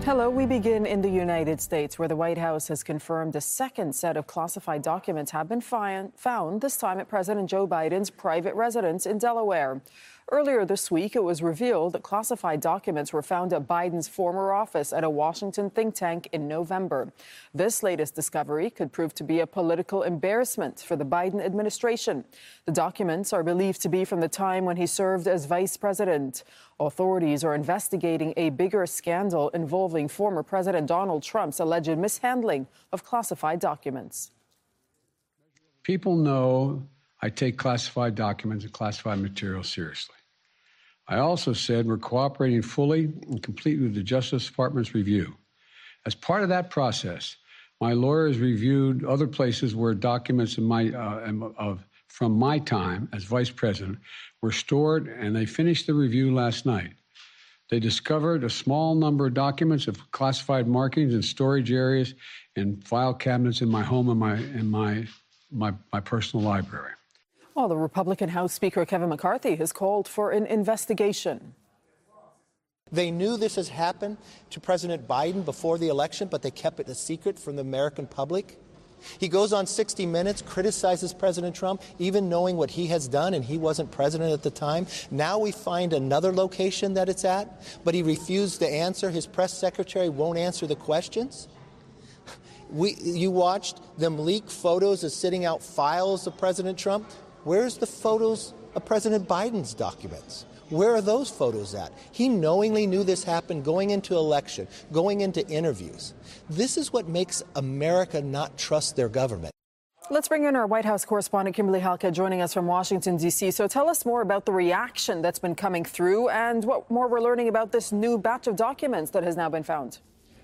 Hello, we begin in the United States, where the White House has confirmed a second set of classified documents have been found, this time at President Joe Biden's private residence in Delaware. Earlier this week, it was revealed that classified documents were found at Biden's former office at a Washington think tank in November. This latest discovery could prove to be a political embarrassment for the Biden administration. The documents are believed to be from the time when he served as vice president. Authorities are investigating a bigger scandal involving former President Donald Trump's alleged mishandling of classified documents. People know I take classified documents and classified material seriously. I also said we're cooperating fully and completely with the Justice Department's review. As part of that process, my lawyers reviewed other places where documents from my time as vice president were stored, and they finished the review last night. They discovered a small number of documents of classified markings in storage areas and file cabinets in my home and my personal library. Well, the Republican House Speaker Kevin McCarthy has called for an investigation. They knew this has happened to President Biden before the election, but they kept it a secret from the American public. He goes on 60 Minutes, criticizes President Trump, even knowing what he has done, and he wasn't president at the time. Now we find another location that it's at, but he refused to answer. His press secretary won't answer the questions. You watched them leak photos of sitting out files of President Trump. Where's the photos of President Biden's documents? Where are those photos at? He knowingly knew this happened going into election, going into interviews. This is what makes America not trust their government. Let's bring in our White House correspondent, Kimberly Halkett, joining us from Washington, D.C. So tell us more about the reaction that's been coming through and what more we're learning about this new batch of documents that has now been found.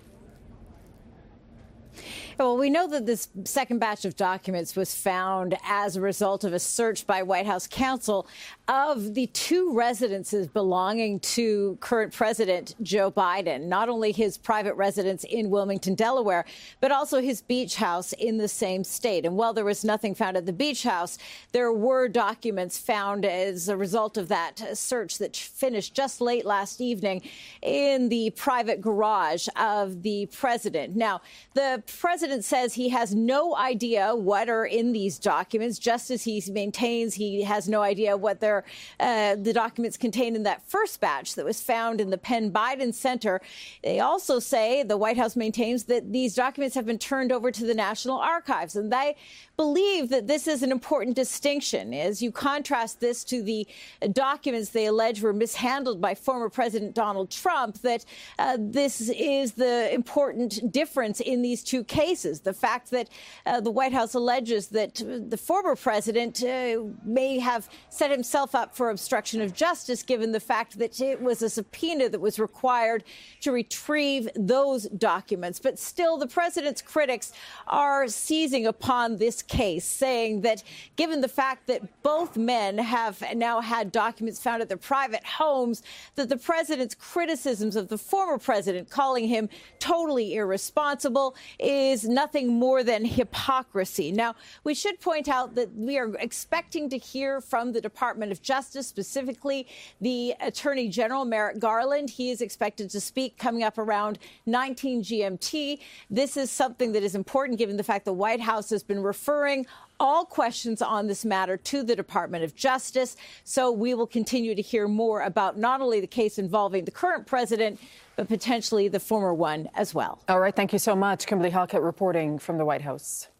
Well, we know that this second batch of documents was found as a result of a search by White House counsel of the two residences belonging to current President Joe Biden, not only his private residence in Wilmington, Delaware, but also his beach house in the same state. And while there was nothing found at the beach house, there were documents found as a result of that search that finished just late last evening in the private garage of the president. Now, the president says he has no idea what are in these documents, just as he maintains he has no idea what the documents contained in that first batch that was found in the Penn Biden Center. They also say, the White House maintains, that these documents have been turned over to the National Archives, and they believe that this is an important distinction as you contrast this to the documents they allege were mishandled by former President Donald Trump, that this is the important difference in these two cases. The fact that the White House alleges that the former president may have set himself up for obstruction of justice, given the fact that it was a subpoena that was required to retrieve those documents. But still, the president's critics are seizing upon this case, saying that given the fact that both men have now had documents found at their private homes, that the president's criticisms of the former president, calling him totally irresponsible, is nothing more than hypocrisy. Now, we should point out that we are expecting to hear from the Department of Justice, specifically the Attorney General, Merrick Garland. He is expected to speak coming up around 19 GMT. This is something that is important given the fact the White House has been referring all questions on this matter to the Department of Justice. So we will continue to hear more about not only the case involving the current president, but potentially the former one as well. All right. Thank you so much. Kimberly Halkett reporting from the White House.